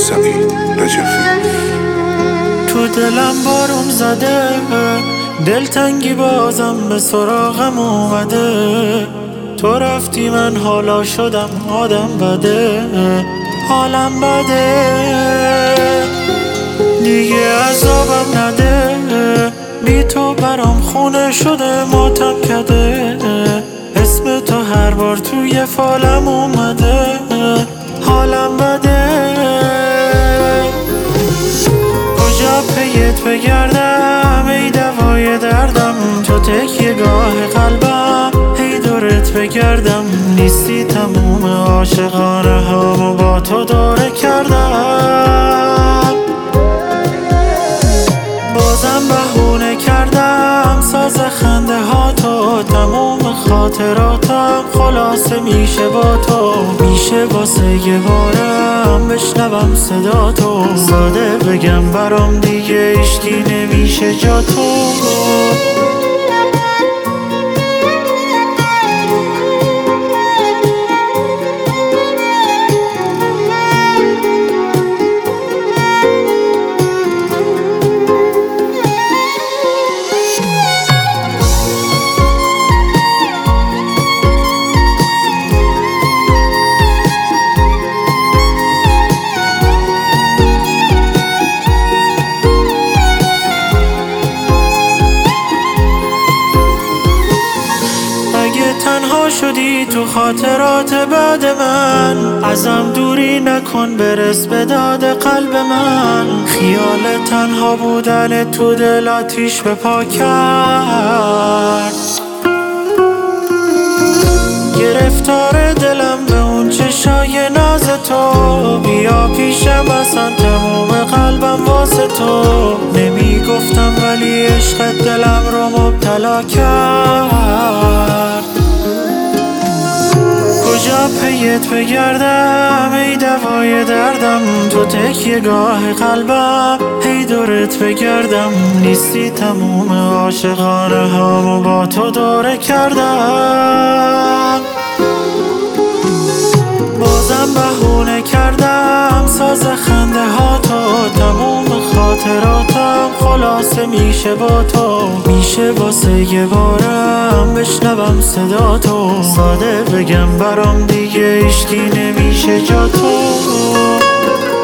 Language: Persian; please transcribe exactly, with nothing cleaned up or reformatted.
سعید رجفی. تو دلم بارون زده، دلتنگی بازم به سراغم اومده. تو رفتی من حالا شدم آدم بده، حالم بده. دیگه عذابم نده، بی تو برام خونه شده ماتم کده. اسم تو هر بار توی فالم اومده، حالم بده. کجا پیت بگردم ای دوای دردم، تو تکیه گاه قلبم هی دورت بگردم. نیستی تموم عاشقانه هامو با تو دوره کردم. بازم بهونه کردم ساز خنده ها تو، تموم خاطراتم خلاصه میشه با تو. میشه واسه یه بارم بشنوم صدا تو، ساده بگم برام دیگه هیچکی نمیشه جا تو. تنها شدی تو خاطرات بعد من، ازم دوری نکن برس به داد قلب من. خیال تنها بودن تو دل آتیش به پا کرد. گرفتار دلم به اون چشای ناز تو، بیا پیشم اصلا تموم قلبم واسه تو. نمی گفتم ولی عشق دلم رو مبتلا کرد. کجا پیت بگردم ای دوای دردم، تو تکیه گاه قلبم هی دورت بگردم. نیستی تموم عاشقانه هامو با تو دوره کردم. بازم بهونه کردم ساز خنده ها تو، تموم خاطراتم خلاصه میشه با تو. میشه واسه یه بارم بشنوم صدا تو، ساده بگم برام دیگه هیچکی نمیشه جا تو.